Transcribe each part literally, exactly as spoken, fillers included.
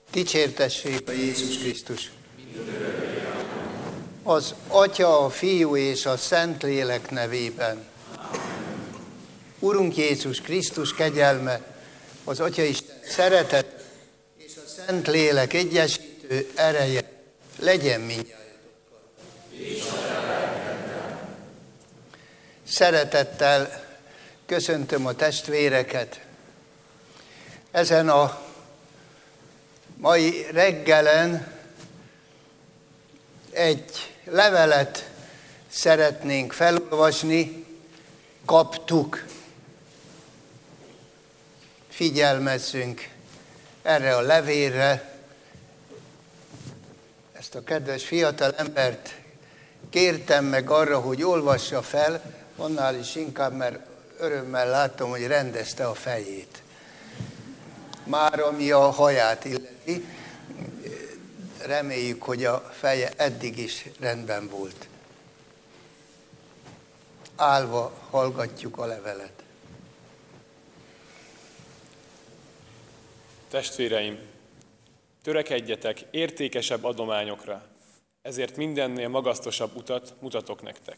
Dicsértessék a Jézus Krisztus! Az Atya, a Fiú és a Szentlélek nevében. Urunk Jézus Krisztus kegyelme, az Atyaisten szeretet és a Szentlélek egyesítő ereje legyen mindnyájatokkal. Szeretettel köszöntöm a testvéreket. Ezen a mai reggelen egy levelet szeretnénk felolvasni, kaptuk. Figyelmezzünk erre a levélre. Ezt a kedves fiatal embert kértem meg arra, hogy olvassa fel, annál is inkább, mert örömmel látom, hogy rendezte a fejét. Már ami a haját illeti, reméljük, hogy a feje eddig is rendben volt. Állva hallgatjuk a levelet. Testvéreim, törekedjetek értékesebb adományokra, ezért mindennél magasztosabb utat mutatok nektek.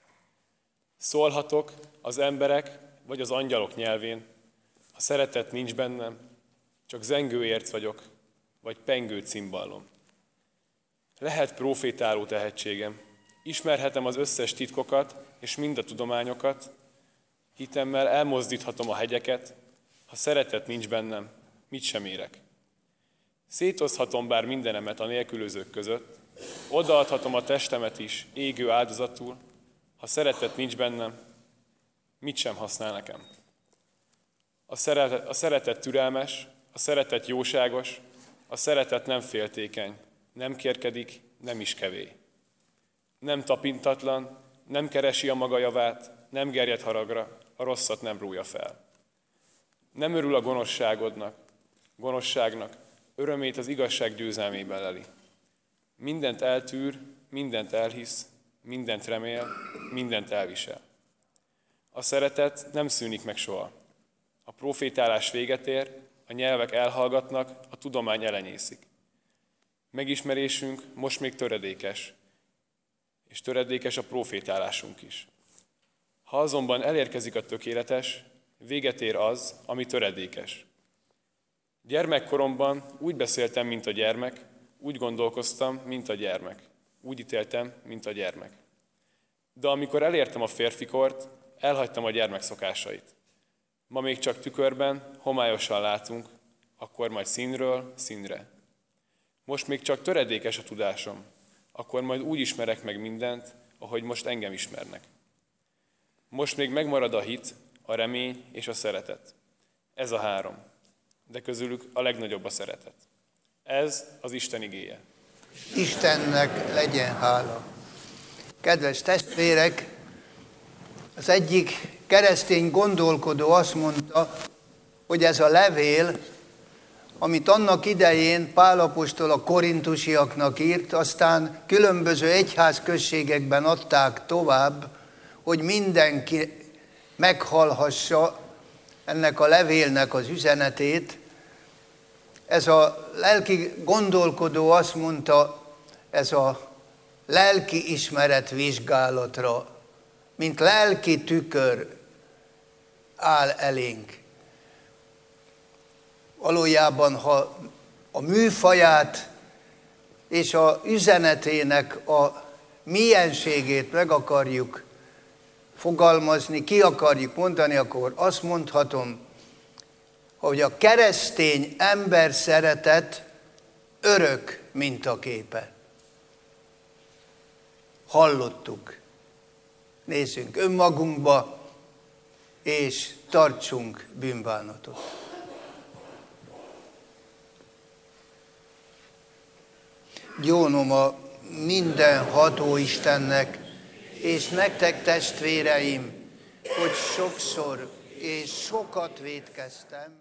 Szólhatok az emberek vagy az angyalok nyelvén, ha szeretet nincs bennem, csak zengő érc vagyok, vagy pengő cimballom. Lehet profétáló tehetségem, ismerhetem az összes titkokat és mind a tudományokat, hitemmel elmozdíthatom a hegyeket, ha szeretet nincs bennem, mit sem érek. Szétoszthatom bár mindenemet a nélkülözők között, odaadhatom a testemet is égő áldozatul, ha szeretet nincs bennem, mit sem használ nekem. A szeretet, a szeretet türelmes, a szeretet jóságos, a szeretet nem féltékeny, nem kérkedik, nem is kevély. Nem tapintatlan, nem keresi a maga javát, nem gerjed haragra, a rosszat nem rújja fel. Nem örül a gonoszságodnak, gonoszságnak, örömét az igazság győzelmében leli. Mindent eltűr, mindent elhisz, mindent remél, mindent elvisel. A szeretet nem szűnik meg soha. A profétálás véget ér, a nyelvek elhallgatnak, a tudomány elenyészik. Megismerésünk most még töredékes, és töredékes a profétálásunk is. Ha azonban elérkezik a tökéletes, véget ér az, ami töredékes. Gyermekkoromban úgy beszéltem, mint a gyermek, úgy gondolkoztam, mint a gyermek. Úgy ítéltem, mint a gyermek. De amikor elértem a férfikort, elhagytam a gyermek szokásait. Ma még csak tükörben, homályosan látunk, akkor majd színről színre. Most még csak töredékes a tudásom, akkor majd úgy ismerek meg mindent, ahogy most engem ismernek. Most még megmarad a hit, a remény és a szeretet. Ez a három, de közülük a legnagyobb a szeretet. Ez az Isten igéje. Istennek legyen hála. Kedves testvérek, az egyik keresztény gondolkodó azt mondta, hogy ez a levél, amit annak idején Pál apostol a korintusiaknak írt, aztán különböző egyházközségekben adták tovább, hogy mindenki meghallhassa ennek a levélnek az üzenetét. Ez a lelki gondolkodó azt mondta, ez a lelki ismeret vizsgálatra, mint lelki tükör áll elénk. Valójában, ha a műfaját és a üzenetének a mienségét meg akarjuk fogalmazni, ki akarjuk mondani, akkor azt mondhatom, hogy a keresztény ember szeretet örök mintaképe. Hallottuk. Nézzünk önmagunkba, és tartsunk bűnbánatot. Gyónom a mindenható Istennek, és nektek testvéreim, hogy sokszor és sokat vétkeztem.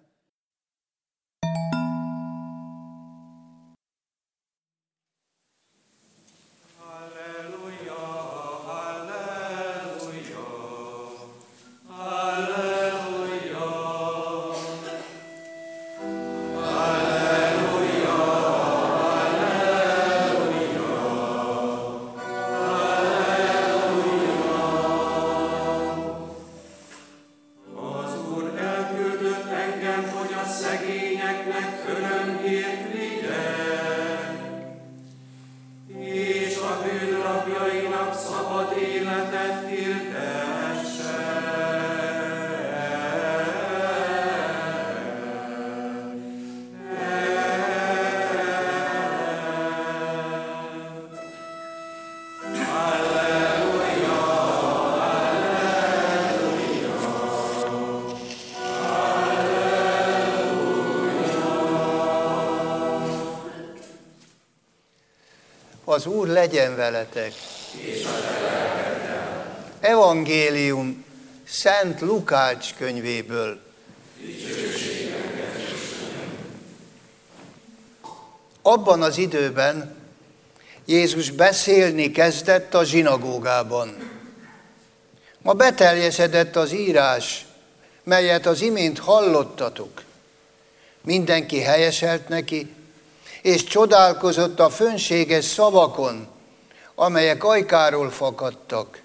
Halleluja, Az Úr legyen veletek. Evangélium Szent Lukács könyvéből. Abban az időben Jézus beszélni kezdett a zsinagógában. Ma beteljesedett az írás, melyet az imént hallottatok. Mindenki helyeselt neki, és csodálkozott a fönséges szavakon, amelyek ajkáról fakadtak.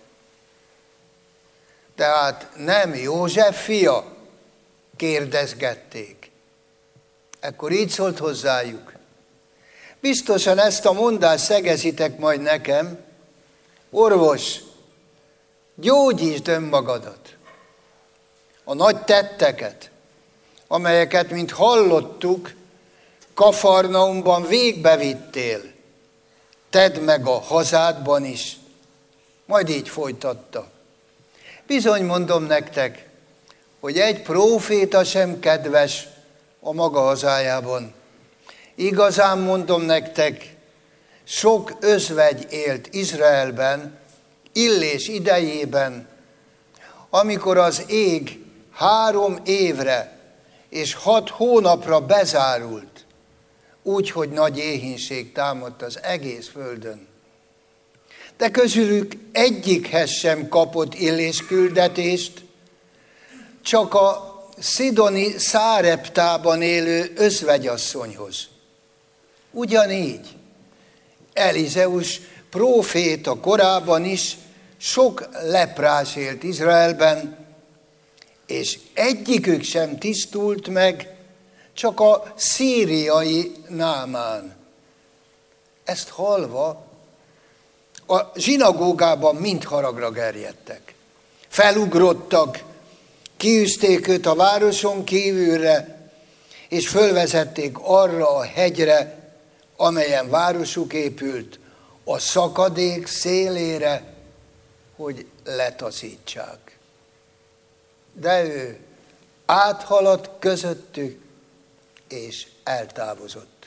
Tehát nem József fia? Kérdezgették. Ekkor így szólt hozzájuk. Biztosan ezt a mondást szegezitek majd nekem, orvos, gyógyítsd önmagadat. A nagy tetteket, amelyeket, mint hallottuk, Kafarnaumban végbevittél, tedd meg a hazádban is. Majd így folytatta. Bizony mondom nektek, hogy egy próféta sem kedves a maga hazájában. Igazán mondom nektek, sok özvegy élt Izraelben, Illés idejében, amikor az ég három évre és hat hónapra bezárult, úgy, hogy nagy éhínség támadt az egész földön. De közülük egyikhez sem kapott Illés küldetést, csak a szidoni Száreptában élő özvegyasszonyhoz. Ugyanígy Elizeus próféta korában is sok leprás élt Izraelben, és egyikük sem tisztult meg, csak a szíriai Námán. Ezt hallva a zsinagógában mind haragra gerjedtek. Felugrottak, kiűzték őt a városon kívülre, és fölvezették arra a hegyre, amelyen városuk épült, a szakadék szélére, hogy letaszítsák. De ő áthaladt közöttük, és eltávozott.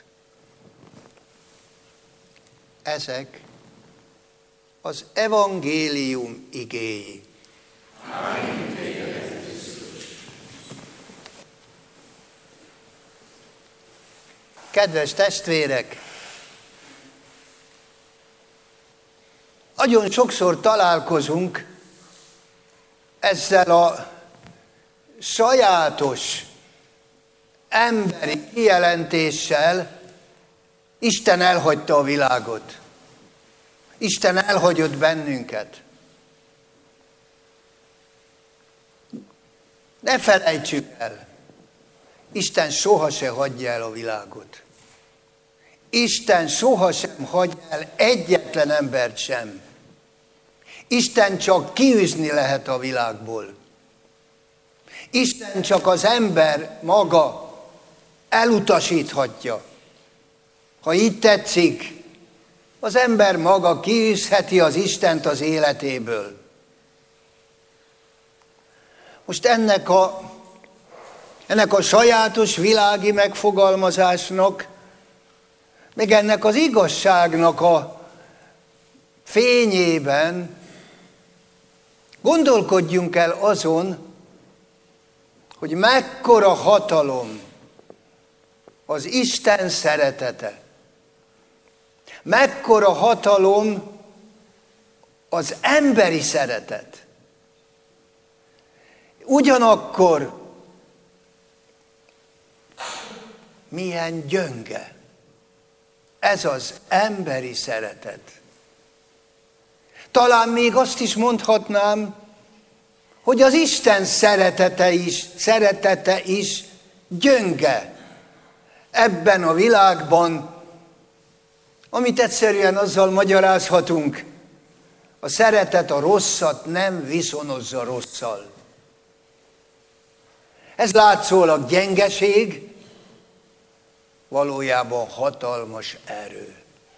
Ezek az evangélium igéi. Kedves testvérek! Nagyon sokszor találkozunk ezzel a sajátos emberi kijelentéssel, Isten elhagyta a világot. Isten elhagyott bennünket. Ne felejtsük el, Isten soha se hagyja el a világot. Isten sohasem hagy el egyetlen embert sem. Isten csak kiűzni lehet a világból. Isten csak az ember maga elutasíthatja. Ha így tetszik, az ember maga kiűzheti az Istent az életéből. Most ennek a, ennek a sajátos világi megfogalmazásnak, meg ennek az igazságnak a fényében gondolkodjunk el azon, hogy mekkora hatalom az Isten szeretete. Mekkora hatalom az emberi szeretet. Ugyanakkor milyen gyönge ez az emberi szeretet. Talán még azt is mondhatnám, hogy az Isten szeretete is, szeretete is gyönge ebben a világban, amit egyszerűen azzal magyarázhatunk, a szeretet a rosszat nem viszonozza rosszal. Ez látszólag gyengeség, valójában hatalmas erő.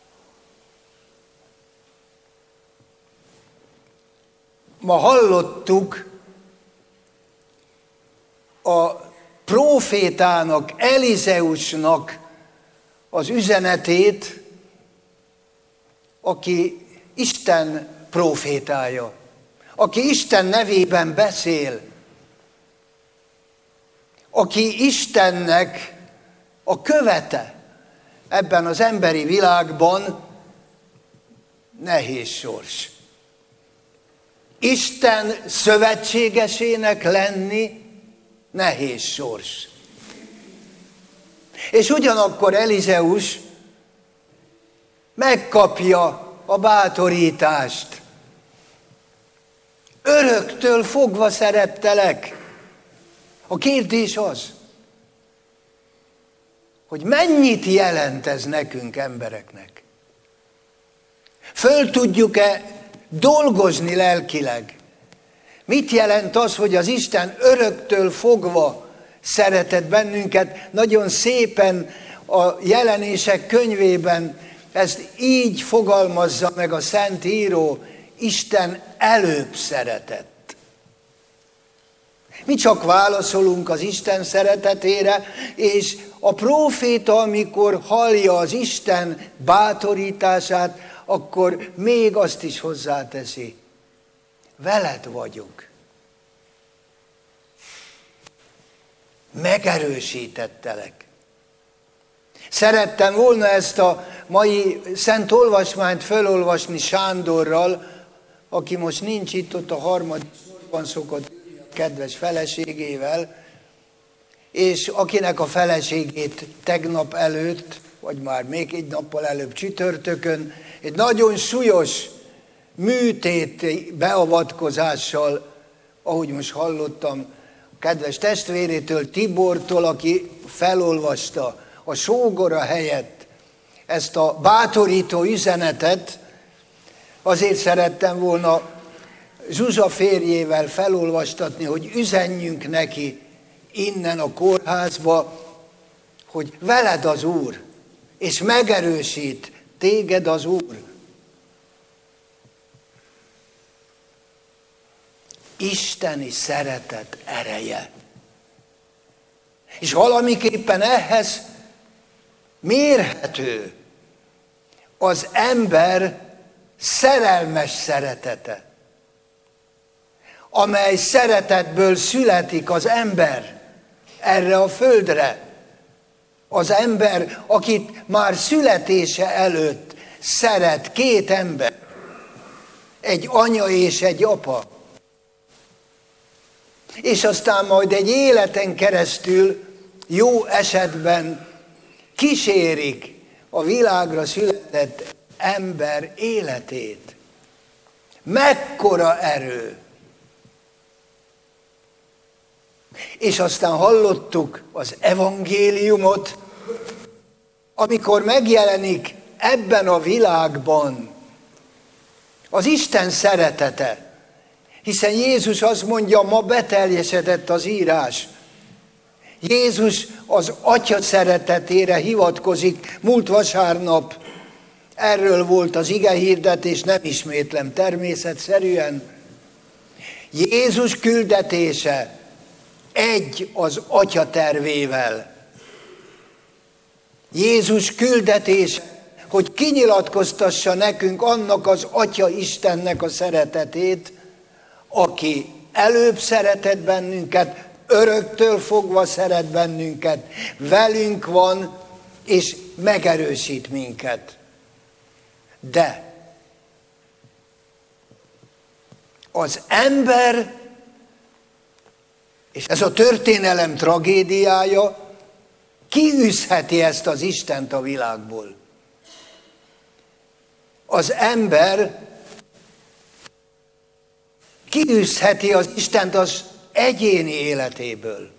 Ma hallottuk a prófétának, Elizeusnak az üzenetét, aki Isten prófétája, aki Isten nevében beszél, aki Istennek a követe ebben az emberi világban, nehéz sors. Isten szövetségesének lenni nehéz sors. És ugyanakkor Elizeus megkapja a bátorítást. Öröktől fogva szerettelek. A kérdés az, hogy mennyit jelent ez nekünk, embereknek? Föl tudjuk-e dolgozni lelkileg? Mit jelent az, hogy az Isten öröktől fogva szeretett bennünket? Nagyon szépen a Jelenések könyvében ezt így fogalmazza meg a Szentíró: Isten előbb szeretett. Mi csak válaszolunk az Isten szeretetére, és a próféta, amikor hallja az Isten bátorítását, akkor még azt is hozzáteszi: veled vagyok. Megerősítettelek. Szerettem volna ezt a mai szent olvasmányt felolvasni Sándorral, aki most nincs itt, ott a harmadik sorban szokott kedves feleségével, és akinek a feleségét tegnap előtt, vagy már még egy nappal előbb csütörtökön, egy nagyon súlyos műtét beavatkozással, ahogy most hallottam, a kedves testvérétől, Tibortól, aki felolvasta a sógora helyett ezt a bátorító üzenetet, azért szerettem volna Zsuzsa férjével felolvastatni, hogy üzenjünk neki innen a kórházba, hogy veled az Úr, és megerősít téged az Úr. Isteni szeretet ereje. És valamiképpen ehhez mérhető az ember szerelmes szeretete, amely szeretetből születik az ember erre a földre. Az ember, akit már születése előtt szeret két ember, egy anya és egy apa, és aztán majd egy életen keresztül jó esetben kísérik a világra született ember életét. Mekkora erő! És aztán hallottuk az evangéliumot, amikor megjelenik ebben a világban az Isten szeretete. Hiszen Jézus azt mondja, ma beteljesedett az írás. Jézus az Atya szeretetére hivatkozik. Múlt vasárnap erről volt az igehirdetés, nem ismétlem természetszerűen. Jézus küldetése egy az Atya tervével. Jézus küldetése, hogy kinyilatkoztassa nekünk annak az Atya Istennek a szeretetét, aki előbb szeretett bennünket, öröktől fogva szeret bennünket, velünk van, és megerősít minket. De az ember, és ez a történelem tragédiája, kiűzheti ezt az Istent a világból. Az ember kiűzheti az Istent az egyéni életéből.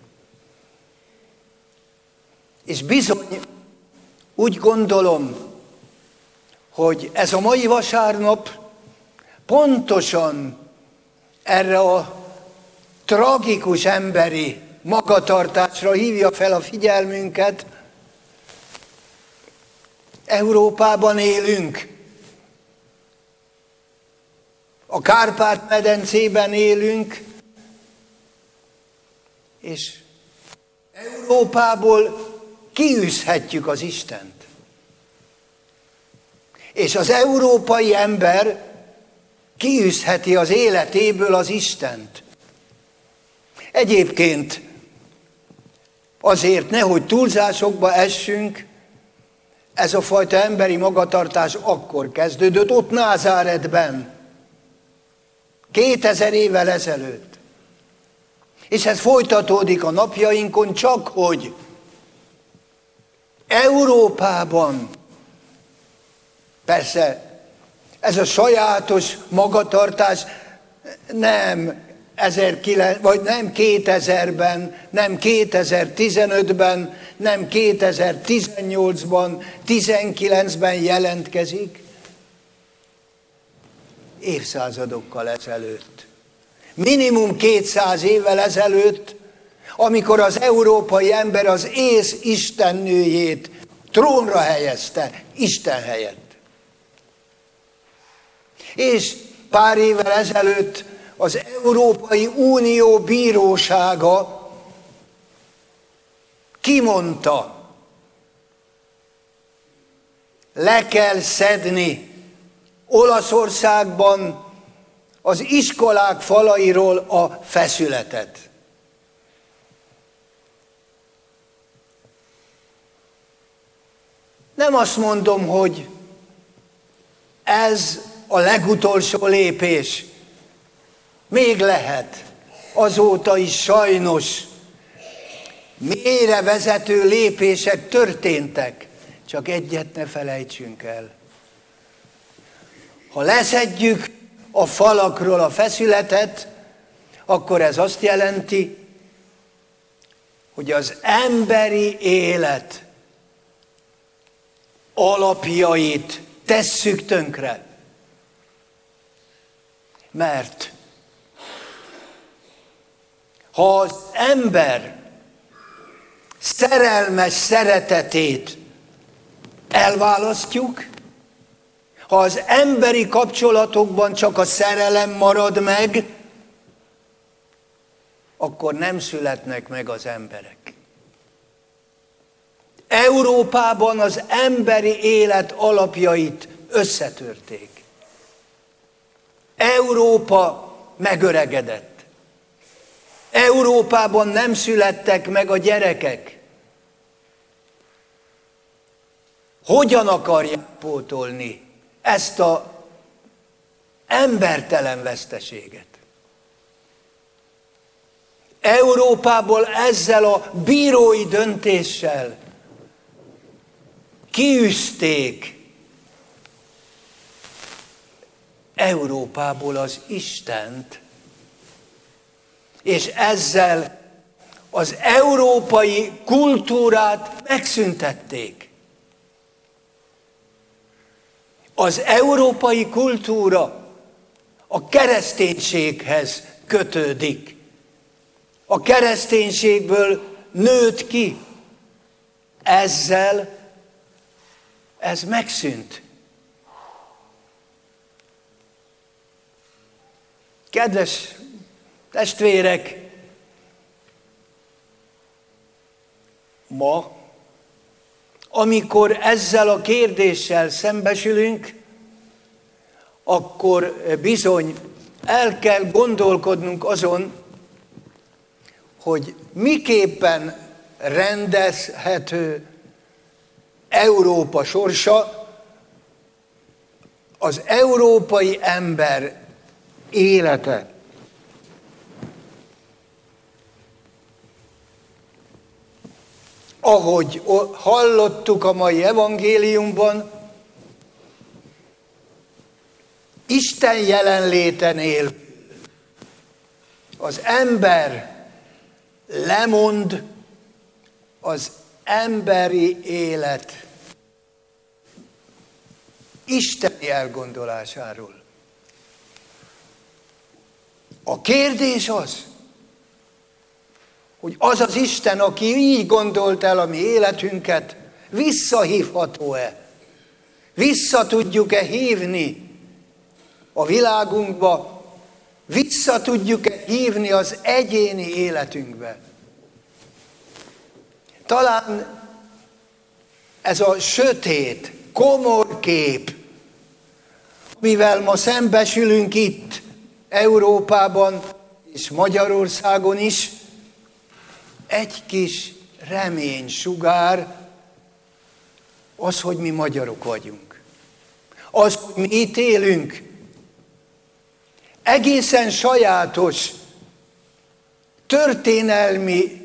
És bizony úgy gondolom, hogy ez a mai vasárnap pontosan erre a tragikus emberi magatartásra hívja fel a figyelmünket. Európában élünk, a Kárpát-medencében élünk, és Európából kiűzhetjük az Istent. És az európai ember kiűzheti az életéből az Istent. Egyébként azért nehogy túlzásokba essünk, ez a fajta emberi magatartás akkor kezdődött, ott Názáretben, kétezer évvel ezelőtt. És ez folytatódik a napjainkon, csak hogy Európában, persze ez a sajátos magatartás nem ezerkilencszáz, vagy nem kétezerben, nem kétezer-tizenötben, nem kétezer-tizennyolcban, tizenkilencben jelentkezik, évszázadokkal ezelőtt. Minimum kétszáz évvel ezelőtt, amikor az európai ember az ész istennőjét trónra helyezte, Isten helyett. És pár évvel ezelőtt az Európai Unió bírósága kimondta, le kell szedni Olaszországban az iskolák falairól a feszületet. Nem azt mondom, hogy ez a legutolsó lépés. Még lehet, azóta is sajnos mélyre vezető lépések történtek, csak egyet ne felejtsünk el. Ha leszedjük a falakról a feszületet, akkor ez azt jelenti, hogy az emberi élet alapjait tesszük tönkre. Mert ha az ember szerelmes szeretetét elválasztjuk, ha az emberi kapcsolatokban csak a szerelem marad meg, akkor nem születnek meg az emberek. Európában az emberi élet alapjait összetörték. Európa megöregedett. Európában nem születtek meg a gyerekek. Hogyan akarják pótolni ezt az embertelen veszteséget? Európából ezzel a bírói döntéssel kiűzték Európából az Istent, és ezzel az európai kultúrát megszüntették. Az európai kultúra a kereszténységhez kötődik. A kereszténységből nőtt ki. Ezzel ez megszűnt. Kedves testvérek, ma, amikor ezzel a kérdéssel szembesülünk, akkor bizony el kell gondolkodnunk azon, hogy miképpen rendezhető Európa sorsa, az európai ember élete. Ahogy hallottuk a mai evangéliumban, Isten jelenléte nélkül az ember lemond az emberi élet isteni elgondolásáról. A kérdés az, hogy az az Isten, aki így gondolt el a mi életünket, visszahívható-e? Vissza tudjuk-e hívni a világunkba? Vissza tudjuk-e hívni az egyéni életünkbe? Talán ez a sötét, komor kép mivel ma szembesülünk itt, Európában és Magyarországon is, egy kis reménysugár az, hogy mi magyarok vagyunk. Az, hogy mi itt élünk. Egészen sajátos történelmi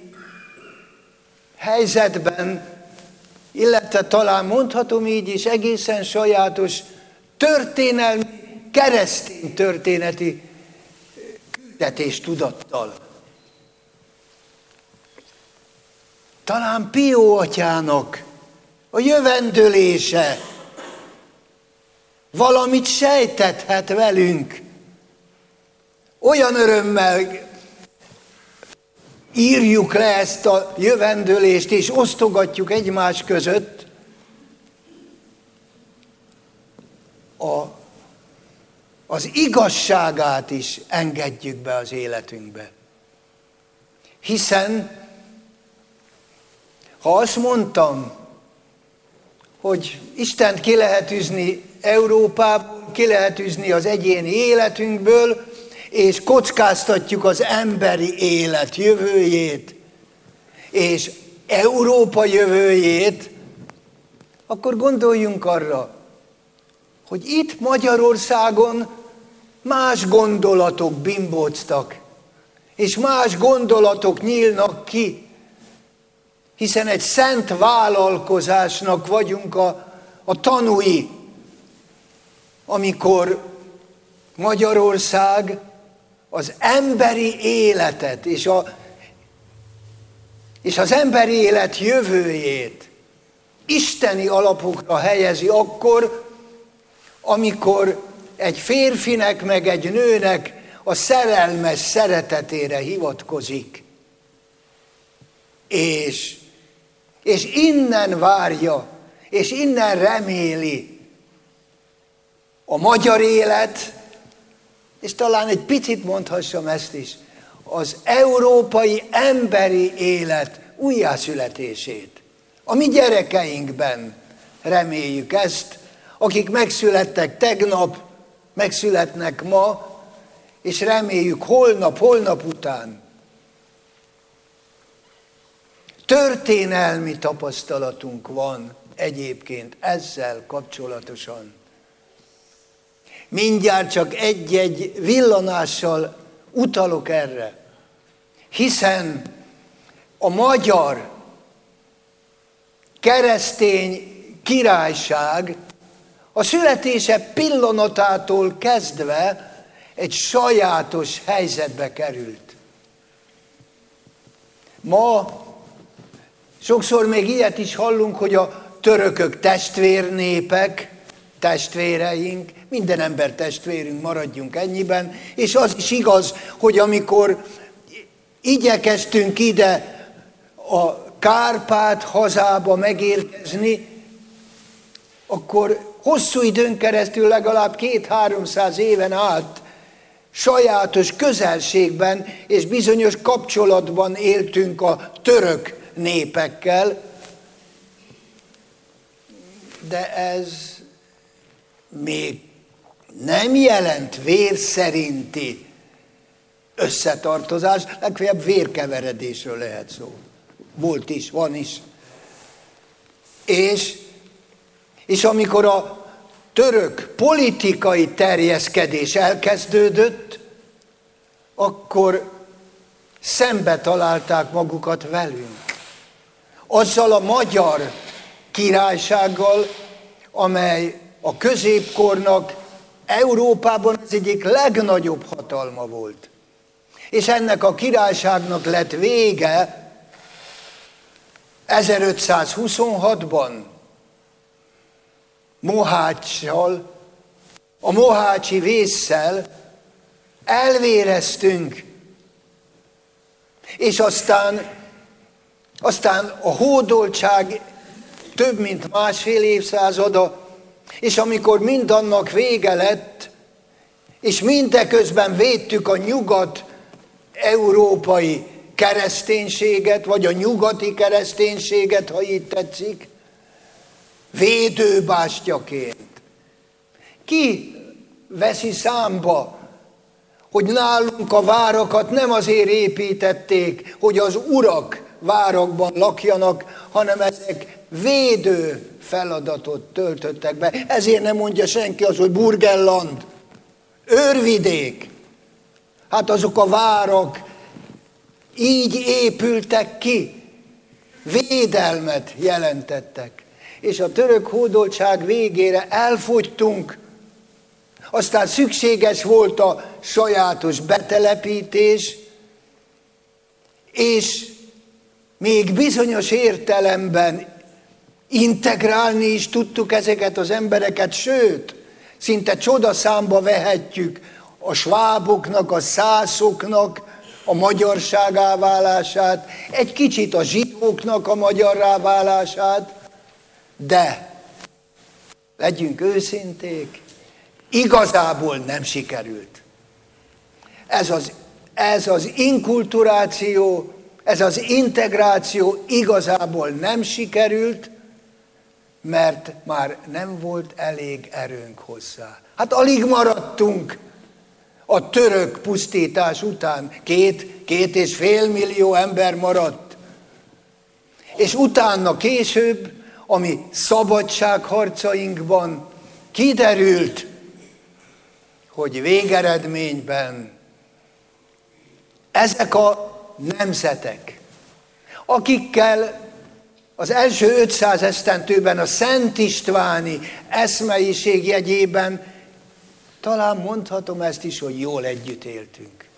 helyzetben, illetve talán mondhatom így is, egészen sajátos történelmi, keresztény történeti küldetés tudattal. Talán Pió atyának a jövendölése valamit sejtethet velünk. Olyan örömmel írjuk le ezt a jövendölést, és osztogatjuk egymás között a, az igazságát is engedjük be az életünkbe. Hiszen, ha azt mondtam, hogy Istent ki lehet űzni Európából, ki lehet űzni az egyéni életünkből, és kockáztatjuk az emberi élet jövőjét, és Európa jövőjét, akkor gondoljunk arra, hogy itt Magyarországon más gondolatok bimbóctak, és más gondolatok nyílnak ki, hiszen egy szent vállalkozásnak vagyunk a, a tanúi, amikor Magyarország az emberi életet és, a, és az emberi élet jövőjét isteni alapokra helyezi akkor, amikor egy férfinek meg egy nőnek a szerelmes szeretetére hivatkozik. És, és innen várja, és innen reméli a magyar élet, és talán egy picit mondhassam ezt is, az európai emberi élet újjászületését. A mi gyerekeinkben reméljük ezt, akik megszülettek tegnap, megszületnek ma, és reméljük holnap, holnap után. Történelmi tapasztalatunk van egyébként ezzel kapcsolatosan. Mindjárt csak egy-egy villanással utalok erre, hiszen a magyar keresztény királyság a születése pillanatától kezdve egy sajátos helyzetbe került. Ma sokszor még ilyet is hallunk, hogy a törökök testvérnépek, testvéreink, minden ember testvérünk, maradjunk ennyiben, és az is igaz, hogy amikor igyekeztünk ide a Kárpát hazába megérkezni, akkor hosszú időn keresztül, legalább két-háromszáz éven át sajátos közelségben és bizonyos kapcsolatban éltünk a török népekkel, de ez még nem jelent vér szerinti összetartozás, legfeljebb vérkeveredésről lehet szó. Volt is, van is. És, és amikor a török politikai terjeszkedés elkezdődött, akkor szembe találták magukat velünk. Azzal a magyar királysággal, amely a középkornak Európában az egyik legnagyobb hatalma volt. És ennek a királyságnak lett vége ezerötszázhuszonhatban Moháccsal, a mohácsi vésszel elvéreztünk, és aztán, aztán a hódoltság több mint másfél évszázada, és amikor mindannak vége lett, és mindeközben védtük a nyugat-európai kereszténységet, vagy a nyugati kereszténységet, ha így tetszik, védőbástyaként. Ki veszi számba, hogy nálunk a várakat nem azért építették, hogy az urak várakban lakjanak, hanem ezek védő feladatot töltöttek be. Ezért nem mondja senki az, hogy Burgenland, őrvidék. Hát azok a várak így épültek ki, védelmet jelentettek. És a török hódoltság végére elfogytunk, aztán szükséges volt a sajátos betelepítés, és még bizonyos értelemben integrálni is tudtuk ezeket az embereket, sőt, szinte csodaszámba vehetjük a sváboknak, a szászoknak a magyarságá válását, egy kicsit a zsidóknak a magyarrá válását, de legyünk őszinték, igazából nem sikerült. Ez az, ez az inkulturáció, ez az integráció igazából nem sikerült, mert már nem volt elég erőnk hozzá. Hát alig maradtunk a török pusztítás után. Két, két és fél millió ember maradt. És utána később, ami szabadságharcainkban kiderült, hogy végeredményben ezek a nemzetek, akikkel az első ötszáz esztendőben a Szent Istváni eszmeiség jegyében talán mondhatom ezt is, hogy jól együtt éltünk.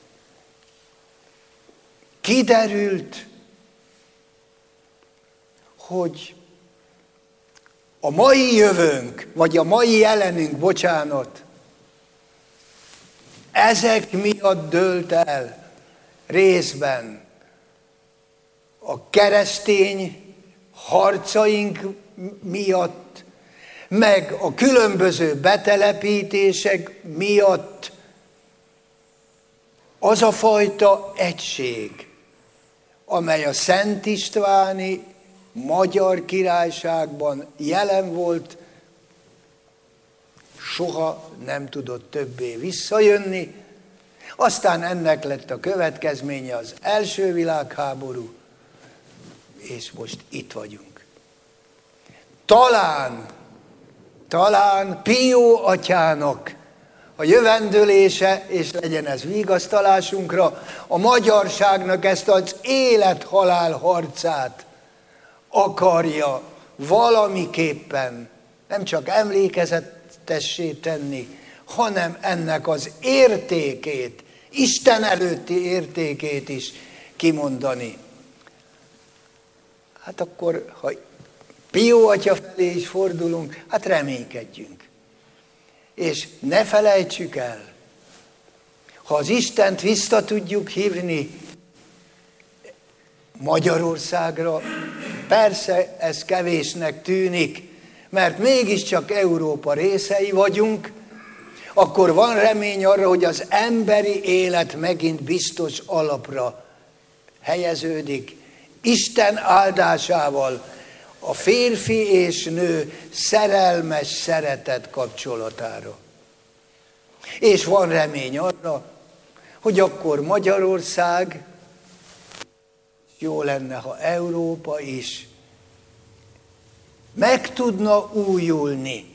Kiderült, hogy a mai jövőnk, vagy a mai jelenünk, bocsánat, ezek miatt dőlt el részben a keresztény harcaink miatt, meg a különböző betelepítések miatt az a fajta egység, amely a Szent Istváni Magyar Királyságban jelen volt, soha nem tudott többé visszajönni. Aztán ennek lett a következménye az első világháború, és most itt vagyunk. Talán, talán Pió atyának a jövendőlése, és legyen ez vigasztalásunkra, a magyarságnak ezt az élet-halál harcát akarja valamiképpen nem csak emlékezetessé tenni, hanem ennek az értékét, Isten előtti értékét is kimondani. Hát akkor, ha Pió atya felé is fordulunk, hát reménykedjünk. És ne felejtsük el, ha az Istent vissza tudjuk hívni Magyarországra, persze ez kevésnek tűnik, mert mégiscsak Európa részei vagyunk, akkor van remény arra, hogy az emberi élet megint biztos alapra helyeződik, Isten áldásával a férfi és nő szerelmes szeretet kapcsolatára. És van remény arra, hogy akkor Magyarország, jó lenne, ha Európa is meg tudna újulni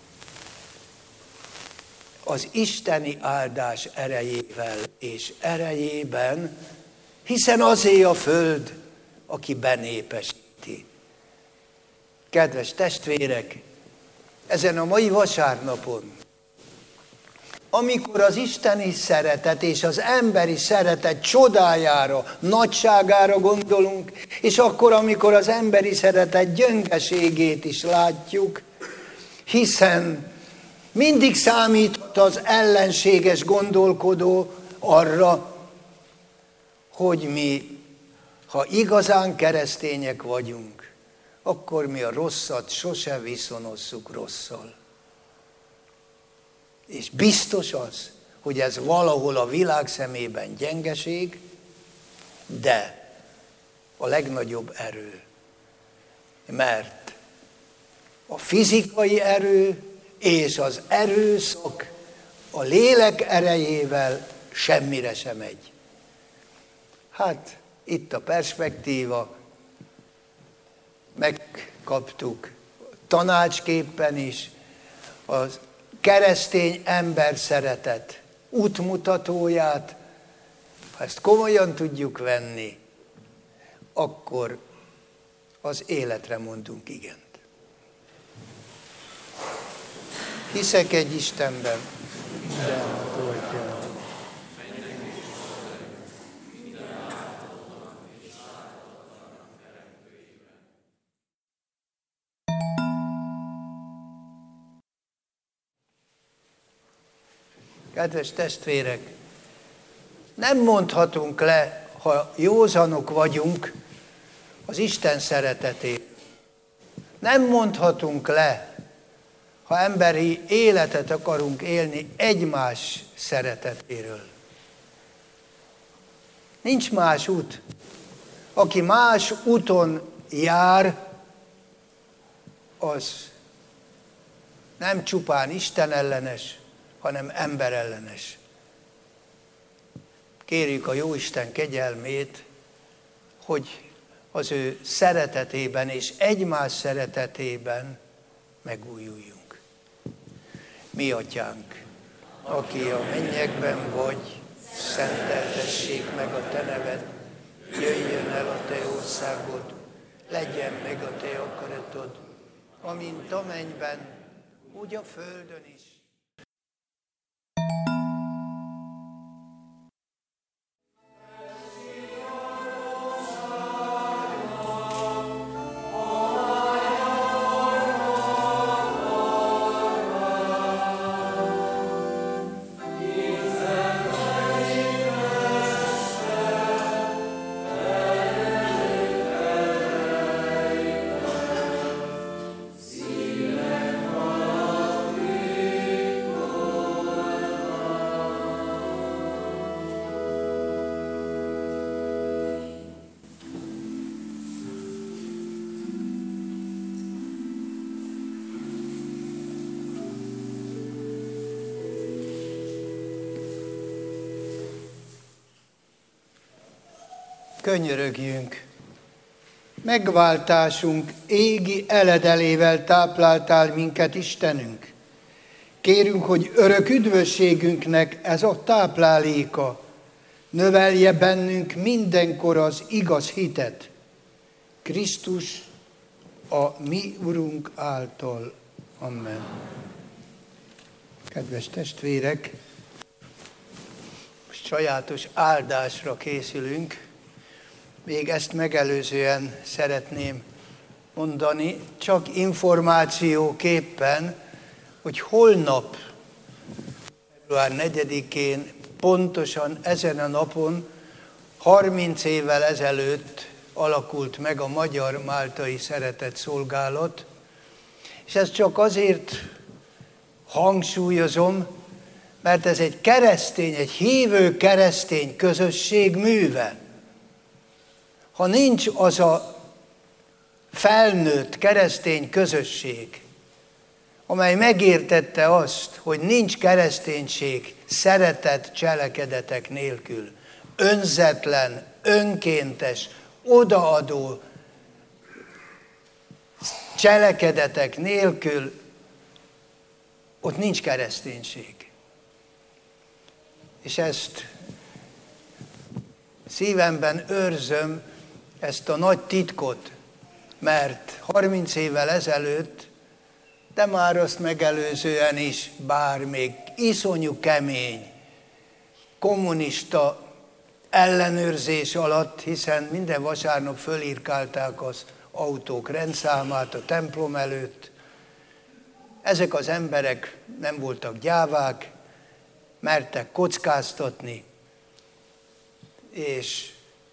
az isteni áldás erejével és erejében, hiszen azé a föld, aki benépesíti. Kedves testvérek, ezen a mai vasárnapon, amikor az isteni szeretet és az emberi szeretet csodájára, nagyságára gondolunk, és akkor, amikor az emberi szeretet gyöngeségét is látjuk, hiszen mindig számíthat az ellenséges gondolkodó arra, hogy mi, ha igazán keresztények vagyunk, akkor mi a rosszat sose viszonozzuk rosszal. És biztos az, hogy ez valahol a világ szemében gyengeség, de a legnagyobb erő. Mert a fizikai erő és az erőszak a lélek erejével semmire sem megy. Hát itt a perspektíva, megkaptuk tanácsképpen is az keresztény ember szeretet útmutatóját. Ha ezt komolyan tudjuk venni, akkor az életre mondunk igent. Hiszek egy Istenben, mindenható Atyában, kedves testvérek, nem mondhatunk le, ha józanok vagyunk, az Isten szeretetét. Nem mondhatunk le, ha emberi életet akarunk élni, egymás szeretetéről. Nincs más út. Aki más úton jár, az nem csupán Isten ellenes, hanem emberellenes. Kérjük a Jóisten kegyelmét, hogy az ő szeretetében és egymás szeretetében megújuljunk. Mi Atyánk, aki a mennyekben vagy, szenteltessék meg a Te neved, jöjjön el a Te országod, legyen meg a Te akaratod, amint a mennyben, úgy a földön is. Könyörögjünk! Megváltásunk égi eledelével tápláltál minket, Istenünk. Kérünk, hogy örök üdvösségünknek ez a tápláléka növelje bennünk mindenkor az igaz hitet. Krisztus a mi Urunk által. Amen. Kedves testvérek, most sajátos áldásra készülünk. Még ezt megelőzően szeretném mondani, csak információképpen, hogy holnap, február negyedikén, pontosan ezen a napon, harminc évvel ezelőtt alakult meg a Magyar-Máltai Szeretett Szolgálat, és ezt csak azért hangsúlyozom, mert ez egy keresztény, egy hívő keresztény közösség műve. Ha nincs az a felnőtt keresztény közösség, amely megértette azt, hogy nincs kereszténység szeretet cselekedetek nélkül, önzetlen, önkéntes, odaadó cselekedetek nélkül, ott nincs kereszténység. És ezt szívemben őrzöm, ezt a nagy titkot, mert harminc évvel ezelőtt, de már azt megelőzően is, bár még iszonyú kemény kommunista ellenőrzés alatt, hiszen minden vasárnap fölírkálták az autók rendszámát a templom előtt. Ezek az emberek nem voltak gyávák, mertek kockáztatni, és,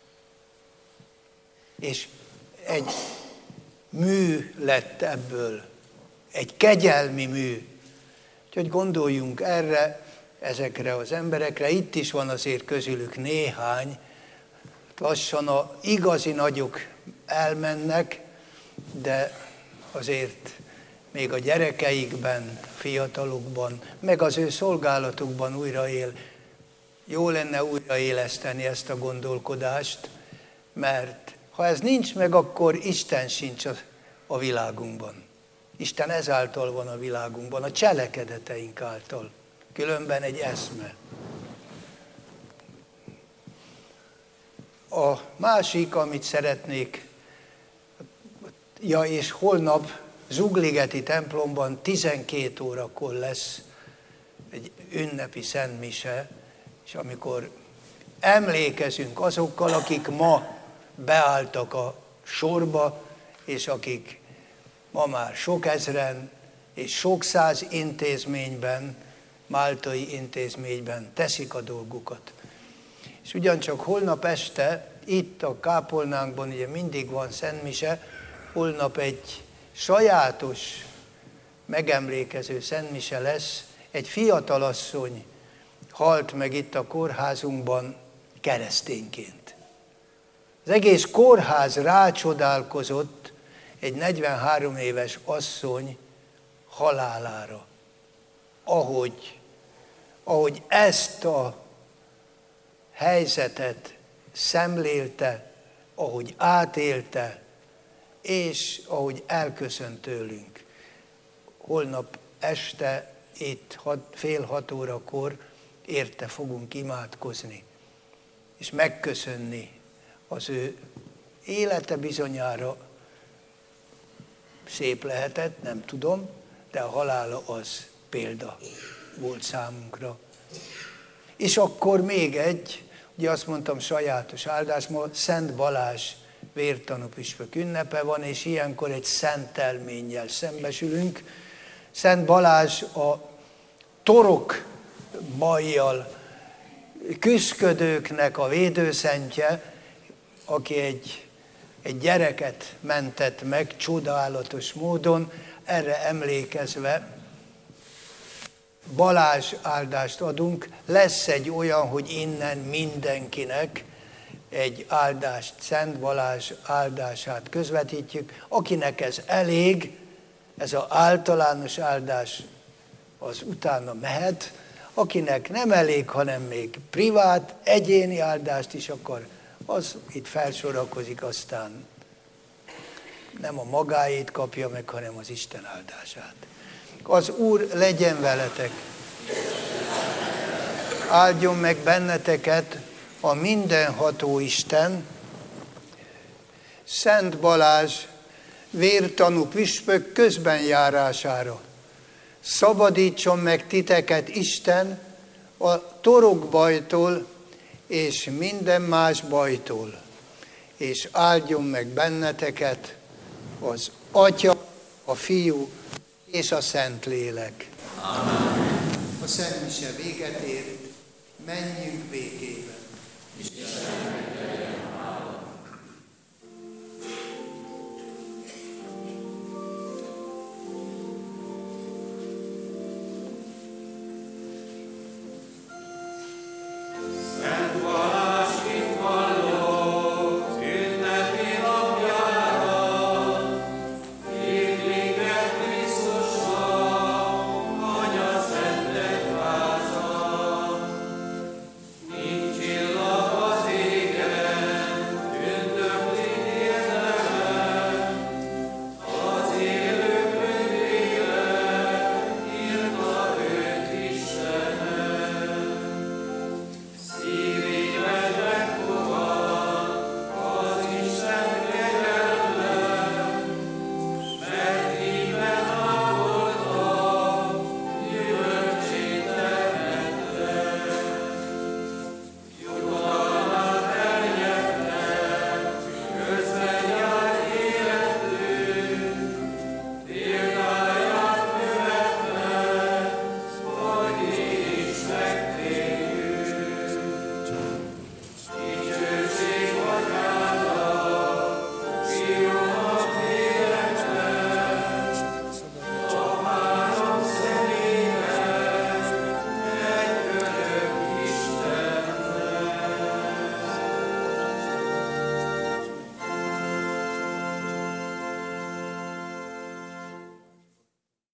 és egy mű lett ebből, egy kegyelmi mű. Úgyhogy gondoljunk erre, ezekre az emberekre, itt is van azért közülük néhány, lassan a igazi nagyok elmennek, de azért még a gyerekeikben, fiatalokban, meg az ő szolgálatukban újraél. Jó lenne újraéleszteni ezt a gondolkodást, mert ha ez nincs meg, akkor Isten sincs a, a világunkban. Isten ezáltal van a világunkban, a cselekedeteink által. Különben egy eszme. A másik, amit szeretnék, ja és holnap Zugligeti templomban tizenkét órakor lesz egy ünnepi szentmise, és amikor emlékezünk azokkal, akik ma beálltak a sorba, és akik ma már sok ezren és sok száz intézményben, máltai intézményben teszik a dolgukat. És ugyancsak holnap este, itt a kápolnánkban ugye mindig van szentmise, holnap egy sajátos megemlékező szentmise lesz, egy fiatalasszony halt meg itt a kórházunkban keresztényként. Az egész kórház rácsodálkozott egy negyvenhárom éves asszony halálára. Ahogy, ahogy ezt a helyzetet szemlélte, ahogy átélte, és ahogy elköszönt tőlünk. Holnap este, itt hat, fél hat órakor érte fogunk imádkozni, és megköszönni az ő élete bizonyára szép lehetett, nem tudom, de a halála az példa volt számunkra. És akkor még egy, ugye azt mondtam, sajátos áldás, ma Szent Balázs vértanú püspök ünnepe van, és ilyenkor egy szentelménnyel szembesülünk. Szent Balázs a torok bajjal küszködőknek a védőszentje, aki egy, egy gyereket mentett meg csodálatos módon, erre emlékezve Balázs áldást adunk. Lesz egy olyan, hogy innen mindenkinek egy áldást, Szent Balázs áldását közvetítjük. Akinek ez elég, ez az általános áldás, az utána mehet. Akinek nem elég, hanem még privát, egyéni áldást is akar, az itt felsorakozik, aztán nem a magáét kapja meg, hanem az Isten áldását. Az Úr legyen veletek. Áldjon meg benneteket a mindenható Isten, Szent Balázs vértanú püspök közbenjárására. Szabadítson meg titeket Isten a torokbajtól és minden más bajtól, és áldjon meg benneteket az Atya, a Fiú és a Szentlélek. Amen. A szentmise véget ért, menjünk békében. Isten